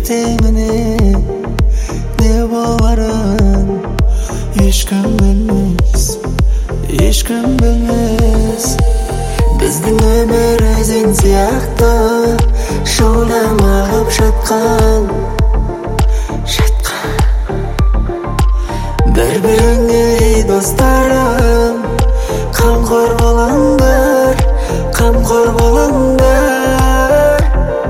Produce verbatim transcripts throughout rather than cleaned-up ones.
ертеңіне не боларын ешкім білмес, ешкім білмес. Біздің өмір өзен сияқты шуылдамағып жатқан, жатқан. Бір-біріңе достарым, қамқор болыңдар, қамқор болыңдар.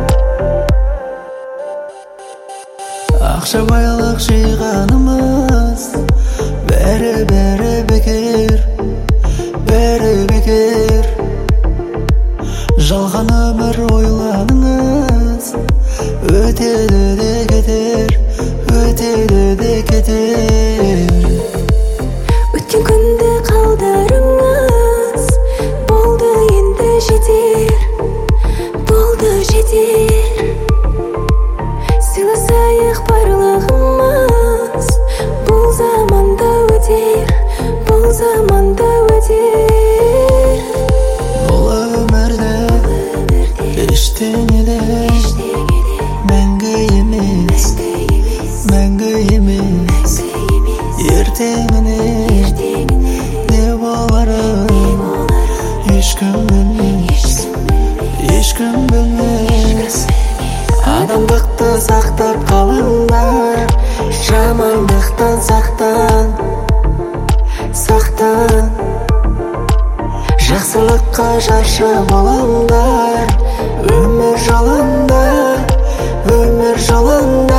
Ақша байлық жиғанымыз бәрі-бәрі бекер, бәрі бекер. Жалған өмір ойланыңыз, өтеді де кетер, өтеді де кетер. Өткен күнді қалдарыңыз, болды енді жетер, болды жетер. Сыйласайық барлығымыз, бұл заманда өтер, бұл заманда өтер. Бұл өмірде ештеңе де мәңгі емес, мәңгі емес. Ертеңіне не боларын ешкім білмес, ешкім білмес. Адамдықты сақтап қалыңдар, жамандықтан сақтан, сақтан. Жақсылыққа жаршы болыңдар, өмір жолында, өмір жолында.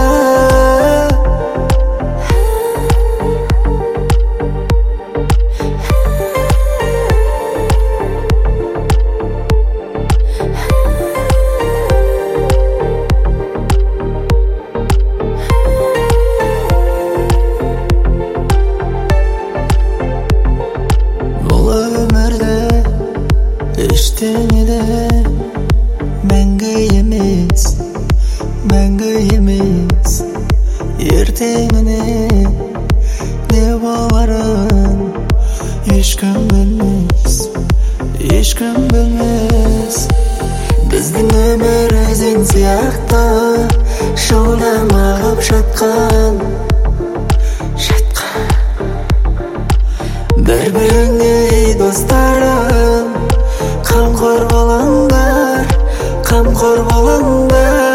Бұл өмірде ештеңе де мәңгі емес, мәңгі емес. Ертеңіне не боларын ешкім білмес, ешкім білмес. Біздің өмір өзен сияқты шуылдамағып жатқан, жатқан. Бір-біріңе достарым, қамқор болыңдар, қамқор болыңдар.